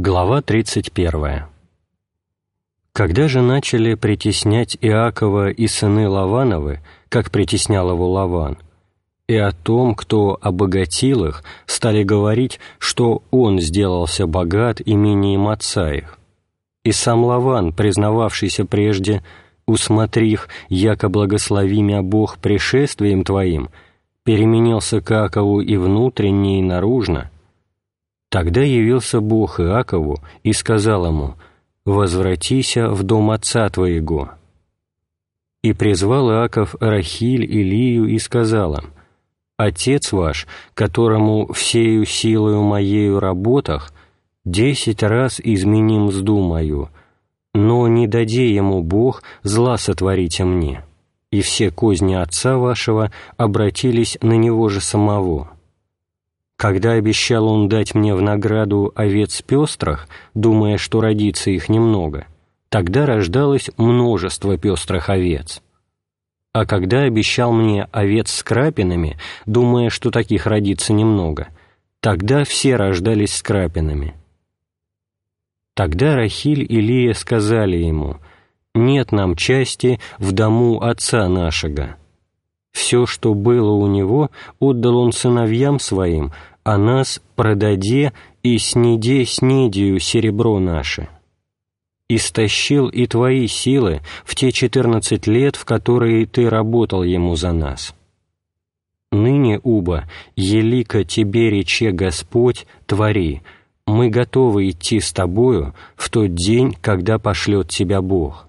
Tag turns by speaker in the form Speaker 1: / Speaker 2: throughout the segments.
Speaker 1: Глава 31. Когда же начали притеснять Иакова и сыны Лавановы, как притеснял его Лаван, и о том, кто обогатил их, стали говорить, что он сделался богат имением отца их. И сам Лаван, признававшийся прежде: «Усмотри их, яко благослови мя Бог пришествием твоим», переменился к Иакову и внутренне, и наружно. Тогда явился Бог Иакову и сказал ему: «Возвратися в дом отца твоего». И призвал Иаков Рахиль и Лию и сказал им: «Отец ваш, которому всею силою моею работах, 10 раз измени мзду мою, но не даде ему Бог зла сотворите мне». И все козни отца вашего обратились на него же самого. Когда обещал он дать мне в награду овец пестрых, думая, что родится их немного, тогда рождалось множество пестрых овец. А когда обещал мне овец с крапинами, думая, что таких родится немного, тогда все рождались с крапинами. Тогда Рахиль и Лия сказали ему: «Нет нам части в дому отца нашего. Все, что было у него, отдал он сыновьям своим, а нас продаде и снеде снедию серебро наше. Истощил и твои силы в те 14 лет, в которые ты работал ему за нас. Ныне, уба, елико тебе рече Господь, твори, мы готовы идти с тобою в тот день, когда пошлет тебя Бог».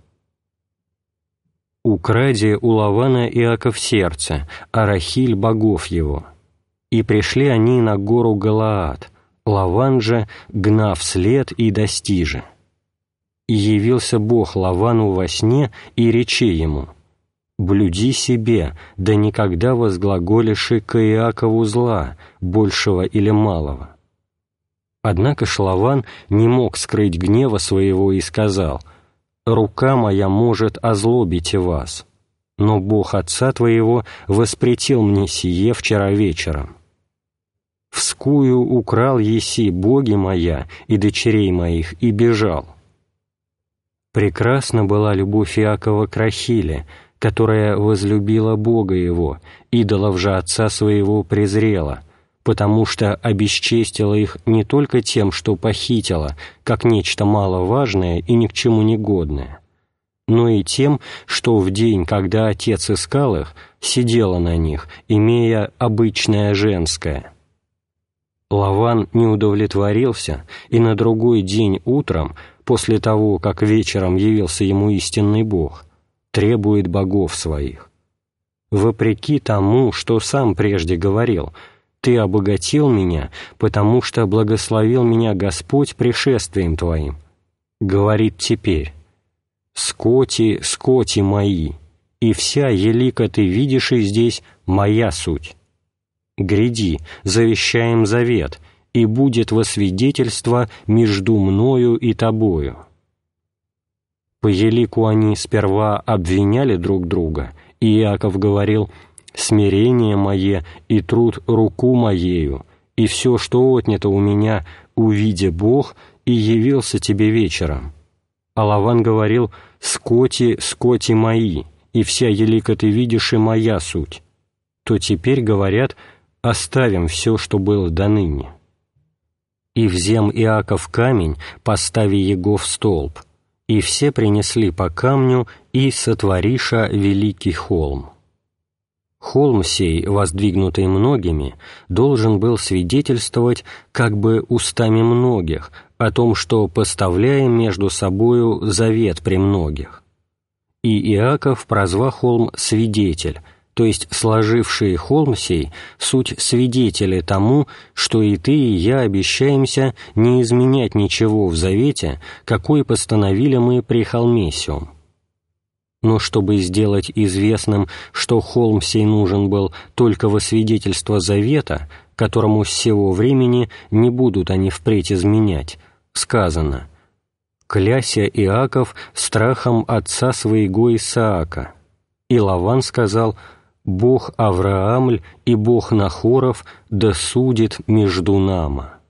Speaker 1: Укради у Лавана Иаков сердце, а Рахиль богов его. И пришли они на гору Галаад, Лаван же, гнав след и достиже. И явился Бог Лавану во сне и рече ему: «Блюди себе, да никогда возглаголиши к Иакову зла, большего или малого». Однако ж Лаван не мог скрыть гнева своего и сказал: «Рука моя может озлобить и вас, но Бог отца твоего воспретил мне сие вчера вечером. Вскую украл еси боги моя и дочерей моих и бежал». Прекрасна была любовь Иакова к Рахиле, которая возлюбила Бога его, идолов же отца своего презрела, потому что обесчестила их не только тем, что похитила, как нечто маловажное и ни к чему не годное, но и тем, что в день, когда отец искал их, сидела на них, имея обычное женское. Лаван не удовлетворился, и на другой день утром, после того, как вечером явился ему истинный Бог, требует богов своих. Вопреки тому, что сам прежде говорил: «Ты обогатил меня, потому что благословил меня Господь пришествием Твоим», говорит теперь: «Скоти, скоти мои, и вся елика ты видишь и здесь моя суть. Гряди, завещаем завет, и будет во свидетельство между мною и тобою». По елику они сперва обвиняли друг друга, и Иаков говорил: «Смирение мое и труд руку моею, и все, что отнято у меня, увиди Бог, и явился тебе вечером». А Лаван говорил: «Скоти, скоти мои, и вся елика ты видишь и моя суть». То теперь говорят: «Оставим все, что было доныне». «И взем Иаков камень, постави его в столб, и все принесли по камню, и сотвориша великий холм». Холм сей, воздвигнутый многими, должен был свидетельствовать как бы устами многих о том, что поставляем между собою завет при многих. И Иаков прозвал холм «свидетель», то есть сложившие холм сей суть свидетели тому, что и ты, и я обещаемся не изменять ничего в завете, какой постановили мы при холме сём. Но чтобы сделать известным, что холм сей нужен был только во свидетельство завета, которому с сего времени не будут они впредь изменять, сказано: «Кляся Иаков страхом отца своего Исаака». И Лаван сказал: «Бог Авраамль и Бог Нахоров да судит между нама».